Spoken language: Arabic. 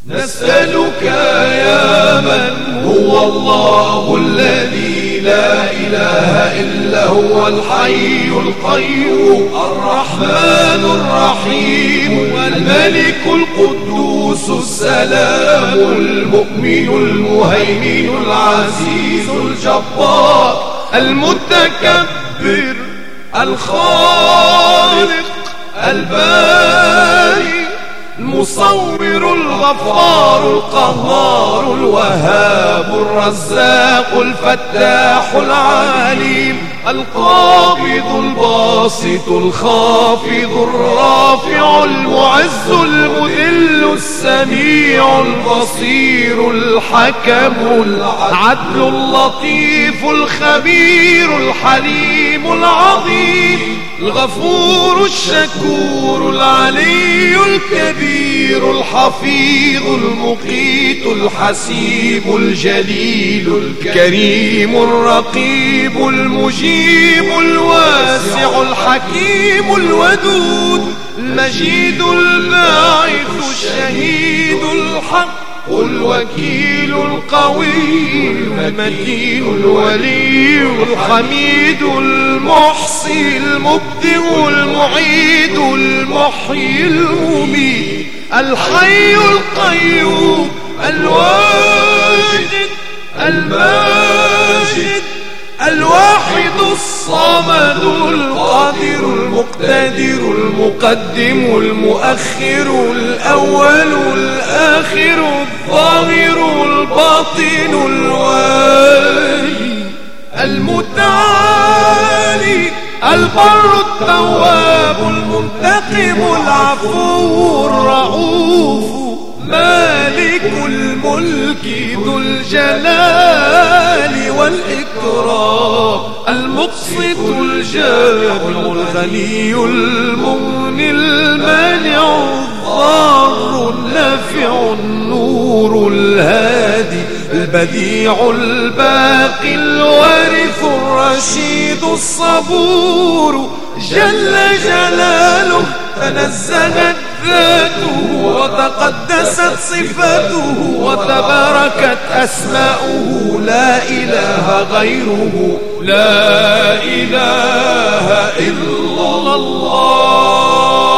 نسألك يا من هو الله الذي لا إله إلا هو الحي القيوم الرحمن الرحيم الملك القدوس السلام المؤمن المهيمن العزيز الجبار المتكبر الخالق الباري المصور الغفار القهار الوهاب الرزاق الفتاح العليم القابض الباسط الخافض الرافع المعز المذل السميع البصير الحكم العدل اللطيف الخبير الحليم العظيم الغفور الشكور العلي الكبير الحفيظ المقيت الحسيب الجليل الكريم الرقيب المجيب الواسع الحكيم الودود المجيد الباعث الشهيد الحق الوكيل القوي المتين الولي الحميد المحصي المبدئ المعيد المحيي المميت الحي القيوم الواجد الماجد الواحد الصمد القادر المقتدر المقدم المؤخر الأول الآخر الظاهر الباطن الوالي المتعالي البر التواب المنتقم العفو الرؤوف مالك الملك ذو الجلال والإكرام المقسط الجامع الغني المغني المانع الضار النافع النور الهادي البديع الباقي الوارث الرشيد الصبور جل جلاله تنزهت ذاته وتقدست صفاته وتباركت أسماؤه لا إله غيره لا إله إلا الله.